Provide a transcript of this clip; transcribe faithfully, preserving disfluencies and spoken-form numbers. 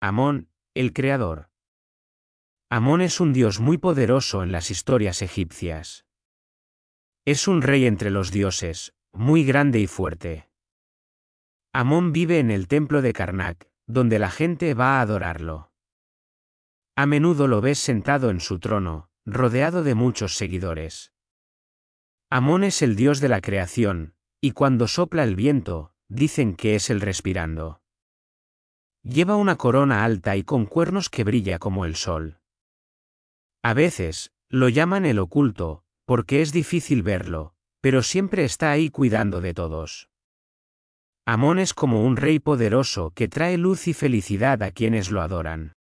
Amón, el creador. Amón es un dios muy poderoso en las historias egipcias. Es un rey entre los dioses, muy grande y fuerte. Amón vive en el templo de Karnak, donde la gente va a adorarlo. A menudo lo ves sentado en su trono, rodeado de muchos seguidores. Amón es el dios de la creación, y cuando sopla el viento, dicen que es él respirando. Lleva una corona alta y con cuernos que brilla como el sol. A veces, lo llaman el oculto, porque es difícil verlo, pero siempre está ahí cuidando de todos. Amón es como un rey poderoso que trae luz y felicidad a quienes lo adoran.